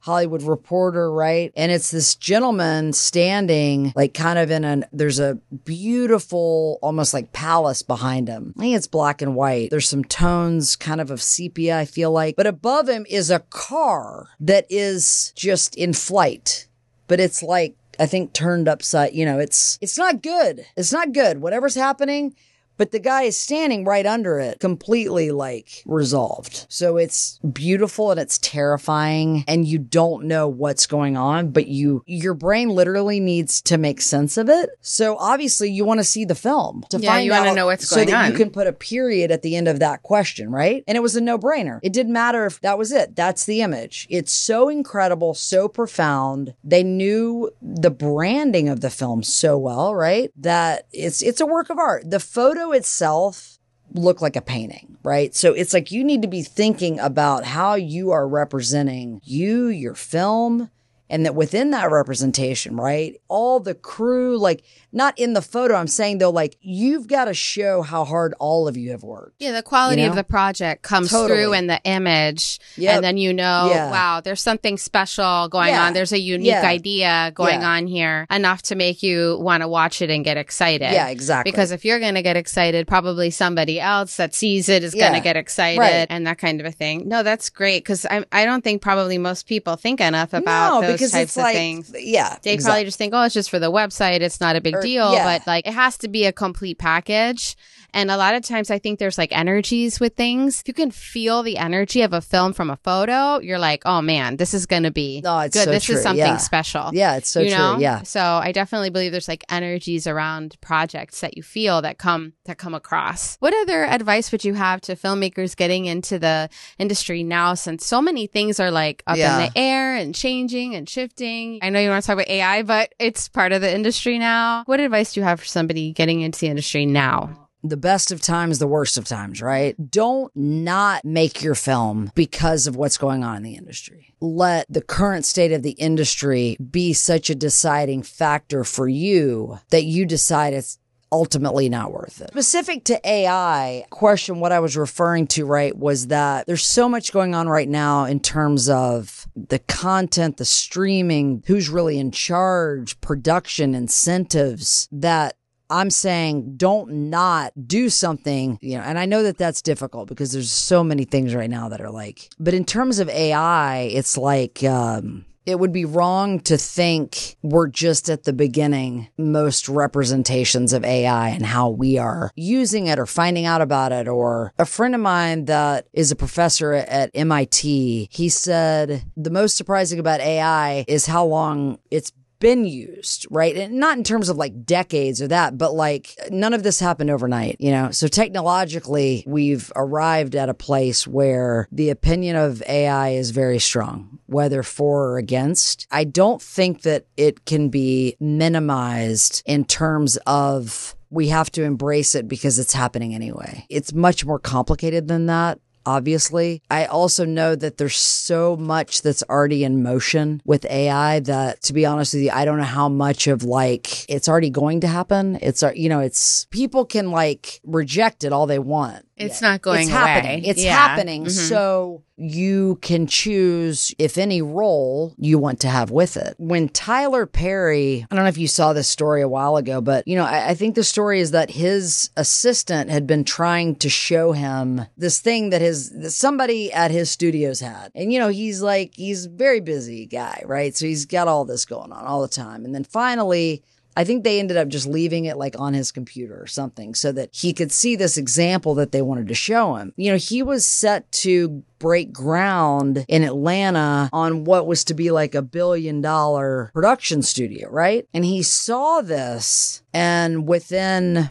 Speaker 3: Hollywood Reporter, right? And it's this gentleman standing like kind of there's a beautiful, almost like palace behind him. I think it's black and white. There's some tones kind of sepia, I feel like. But above him is a car that is just in flight. But it's like, I think turned upside, it's not good. It's not good. Whatever's happening. But the guy is standing right under it, completely like resolved. So it's beautiful and it's terrifying and you don't know what's going on, but your brain literally needs to make sense of it. So obviously you want to see the film to find
Speaker 2: you
Speaker 3: out
Speaker 2: want to know what's going
Speaker 3: so that
Speaker 2: on.
Speaker 3: you can put a period at the end of that question, right? And it was a no-brainer. It didn't matter if that was it. That's the image. It's so incredible, so profound. They knew the branding of the film so well, right? That it's a work of art. The photo itself looked like a painting, right? So it's like you need to be thinking about how you are representing your film, and that within that representation, right, all the crew, like not in the photo, I'm saying though, like you've got to show how hard all of you have worked.
Speaker 2: Yeah, the quality of the project comes through in the image.
Speaker 3: Yep.
Speaker 2: And then wow, there's something special going on. There's a unique idea going on here, enough to make you want to watch it and get excited.
Speaker 3: Yeah, exactly.
Speaker 2: Because if you're going to get excited, probably somebody else that sees it is going to get excited and that kind of a thing. No, that's great, because I don't think probably most people think enough about those types of things.
Speaker 3: Yeah,
Speaker 2: they probably just think, oh, it's just for the website. It's not a big deal. But like it has to be a complete package. And a lot of times I think there's like energies with things. If you can feel the energy of a film from a photo, you're like, oh man, this is going to be good.
Speaker 3: So
Speaker 2: this
Speaker 3: true.
Speaker 2: is something special.
Speaker 3: Yeah, it's so true. Yeah.
Speaker 2: So I definitely believe there's like energies around projects that you feel that come across. What other advice would you have to filmmakers getting into the industry now, since so many things are like up in the air and changing and shifting? I know you want to talk about AI, but it's part of the industry now. What advice do you have for somebody getting into the industry now?
Speaker 3: The best of times, the worst of times, right? Don't not make your film because of what's going on in the industry. Let the current state of the industry be such a deciding factor for you that you decide it's ultimately not worth it. Specific to AI question, what I was referring to, right, was that there's so much going on right now in terms of the content, the streaming, who's really in charge, production, incentives, that I'm saying don't not do something, and I know that that's difficult because there's so many things right now that are like, but in terms of AI, it's like, it would be wrong to think we're just at the beginning, most representations of AI and how we are using it or finding out about it. Or a friend of mine that is a professor at MIT, he said the most surprising about AI is how long it's been used, right? And not in terms of like decades or that, but like none of this happened overnight, So technologically, we've arrived at a place where the opinion of AI is very strong, whether for or against. I don't think that it can be minimized in terms of we have to embrace it because it's happening anyway. It's much more complicated than that. Obviously, I also know that there's so much that's already in motion with AI that, to be honest with you, I don't know how much of like it's already going to happen. It's people can like reject it all they want.
Speaker 2: It's not going
Speaker 3: it's
Speaker 2: away.
Speaker 3: Happening. It's happening. Mm-hmm. So you can choose if any role you want to have with it. When Tyler Perry, I don't know if you saw this story a while ago, but I think the story is that his assistant had been trying to show him this thing that somebody at his studios had. And he's a very busy guy, right? So he's got all this going on all the time. And then finally, I think they ended up just leaving it like on his computer or something so that he could see this example that they wanted to show him. He was set to break ground in Atlanta on what was to be like $1 billion production studio, right? And he saw this, and within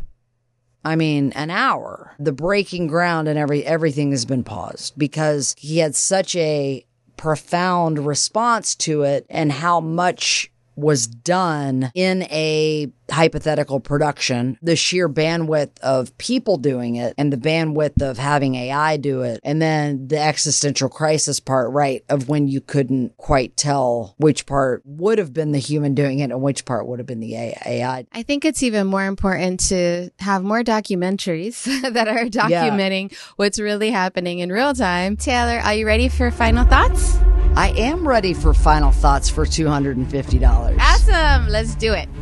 Speaker 3: an hour, the breaking ground and everything has been paused because he had such a profound response to it and how much was done in a hypothetical production, the sheer bandwidth of people doing it and the bandwidth of having AI do it. And then the existential crisis part, right, of when you couldn't quite tell which part would have been the human doing it and which part would have been the AI.
Speaker 2: I think it's even more important to have more documentaries that are documenting what's really happening in real time. Taylor, are you ready for final thoughts?
Speaker 3: I am ready for final thoughts for $250.
Speaker 2: Awesome. Let's do it.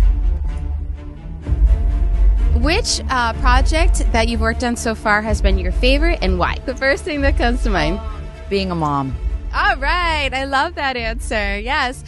Speaker 2: Which project that you've worked on so far has been your favorite and why? The first thing that comes to mind.
Speaker 3: Being a mom.
Speaker 2: All right. I love that answer. Yes.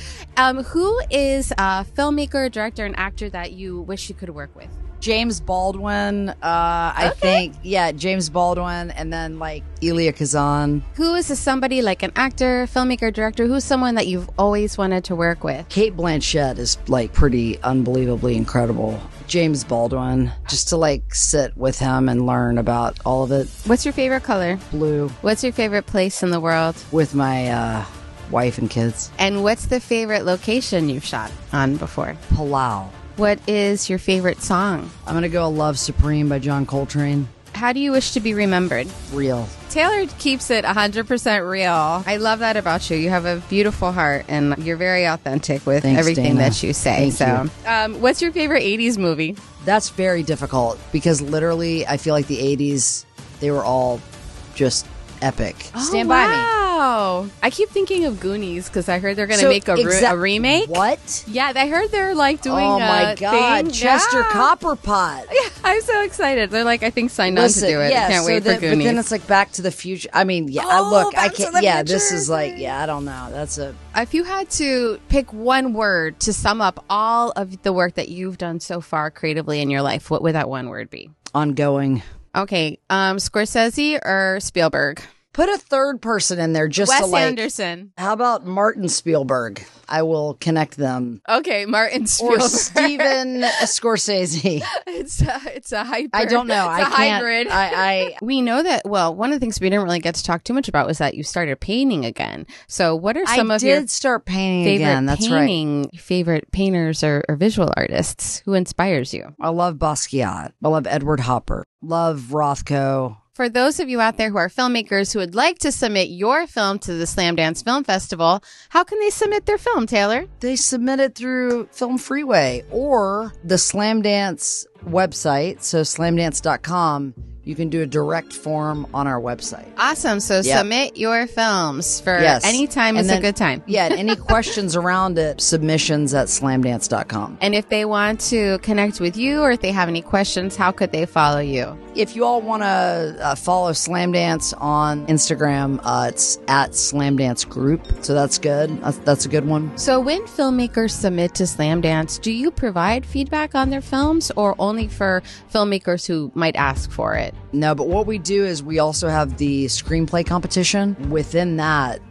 Speaker 2: Who is a filmmaker, director, and actor that you wish you could work with?
Speaker 3: James Baldwin, I think. Yeah, James Baldwin, and then like Elia Kazan.
Speaker 2: Who is somebody like an actor, filmmaker, director? Who's someone that you've always wanted to work with?
Speaker 3: Cate Blanchett is like pretty unbelievably incredible. James Baldwin, just to like sit with him and learn about all of it.
Speaker 2: What's your favorite color?
Speaker 3: Blue.
Speaker 2: What's your favorite place in the world?
Speaker 3: With my wife and kids.
Speaker 2: And what's the favorite location you've shot on before?
Speaker 3: Palau.
Speaker 2: What is your favorite song?
Speaker 3: I'm going to go Love Supreme by John Coltrane.
Speaker 2: How do you wish to be remembered?
Speaker 3: Real.
Speaker 2: Taylor keeps it 100% real. I love that about you. You have a beautiful heart, and you're very authentic with everything
Speaker 3: Dana.
Speaker 2: that you say.
Speaker 3: Thank you.
Speaker 2: What's your favorite 80s movie?
Speaker 3: That's very difficult because literally I feel like the 80s, they were all just epic. Stand by me.
Speaker 2: Wow. I keep thinking of Goonies because I heard they're going to make a remake.
Speaker 3: What?
Speaker 2: Yeah, I heard they're like doing
Speaker 3: oh my God,
Speaker 2: thing.
Speaker 3: Chester
Speaker 2: Yeah.
Speaker 3: Copperpot.
Speaker 2: Yeah, I'm so excited. They're like, I think signed on to do it.
Speaker 3: Yeah,
Speaker 2: I can't wait for Goonies.
Speaker 3: But then it's like Back to the Future. I mean, yeah, I can't. Yeah, this is like, yeah, I don't know. That's a.
Speaker 2: If you had to pick one word to sum up all of the work that you've done so far creatively in your life, what would that one word be?
Speaker 3: Ongoing.
Speaker 2: Okay, Scorsese or Spielberg?
Speaker 3: Put a third person in there just
Speaker 2: Wes
Speaker 3: to like.
Speaker 2: Anderson.
Speaker 3: How about Martin Spielberg? I will connect them.
Speaker 2: Okay, Martin Spielberg.
Speaker 3: Or Steven Scorsese.
Speaker 2: It's a hyper.
Speaker 3: I don't know.
Speaker 2: It's a
Speaker 3: can't.
Speaker 2: hybrid. We know that. Well, one of the things we didn't really get to talk too much about was that you started painting again. So, what are some of your
Speaker 3: I did start painting
Speaker 2: favorite
Speaker 3: again. That's
Speaker 2: favorite painters or visual artists? Who inspires you?
Speaker 3: I love Basquiat. I love Edward Hopper. Love Rothko.
Speaker 2: For those of you out there who are filmmakers who would like to submit your film to the Slamdance Film Festival, how can they submit their film, Taylor?
Speaker 3: They submit it through Film Freeway or the Slamdance website, so slamdance.com. You can do a direct form on our website.
Speaker 2: Awesome. So submit your films for any time is a good time.
Speaker 3: Yeah, and any questions around it, submissions at slamdance.com.
Speaker 2: And if they want to connect with you or if they have any questions, how could they follow you?
Speaker 3: If you all want to follow Slamdance on Instagram, it's at Slamdance Group. So that's good. That's a good one.
Speaker 2: So when filmmakers submit to Slamdance, do you provide feedback on their films or only for filmmakers who might ask for it?
Speaker 3: No, but what we do is we also have the screenplay competition. Within that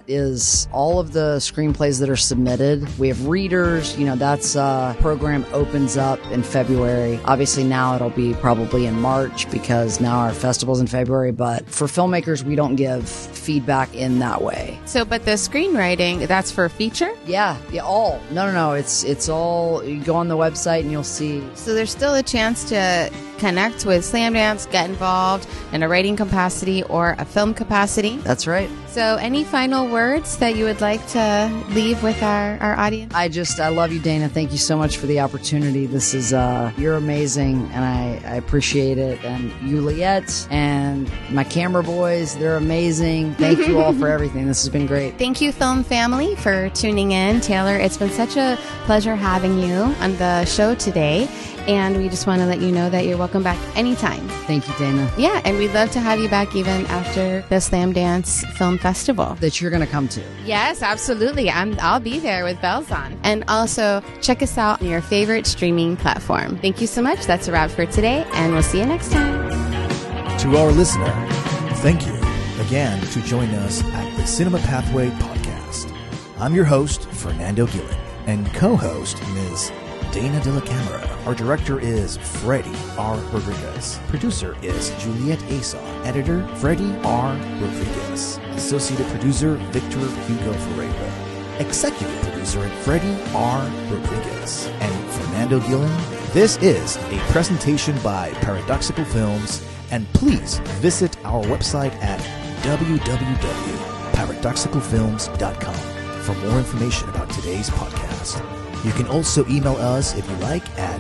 Speaker 3: is all of the screenplays that are submitted. We have readers, that's program opens up in February. Obviously now it'll be probably in March because now our festival's in February, but for filmmakers, we don't give feedback in that way.
Speaker 2: So, but the screenwriting, that's for feature?
Speaker 3: Yeah, all. No, it's all, you go on the website and you'll see.
Speaker 2: So there's still a chance to connect with Slamdance, get involved in a writing capacity or a film capacity.
Speaker 3: That's right.
Speaker 2: So any final words that you would like to leave with our audience?
Speaker 3: I love you, Dana. Thank you so much for the opportunity. This is, you're amazing and I appreciate it. And Juliet and my camera boys, they're amazing. Thank you all for everything. This has been great.
Speaker 2: Thank you, film family, for tuning in. Taylor, it's been such a pleasure having you on the show today. And we just want to let you know that you're welcome back anytime.
Speaker 3: Thank you, Dana.
Speaker 2: Yeah, and we'd love to have you back even after the Slamdance Film Festival.
Speaker 3: That you're going to come to.
Speaker 2: Yes, absolutely. I'll be there with bells on. And also, check us out on your favorite streaming platform. Thank you so much. That's a wrap for today, and we'll see you next time.
Speaker 1: To our listener, thank you again to join us at the Cinema Pathway Podcast. I'm your host, Fernando Gillen, and co-host, Ms. Dana de la Camera. Our director is Freddie R. Rodriguez. Producer is Juliet Asa. Editor, Freddie R. Rodriguez. Associate producer, Victor Hugo Ferreira. Executive producer, Freddie R. Rodriguez. And Fernando Gillen. This is a presentation by Paradoxical Films, and please visit our website at www.paradoxicalfilms.com for more information about today's podcast. You can also email us if you like at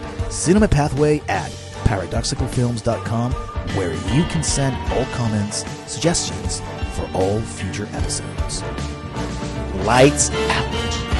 Speaker 1: cinemapathway@paradoxicalfilms.com, where you can send all comments, suggestions for all future episodes. Lights out.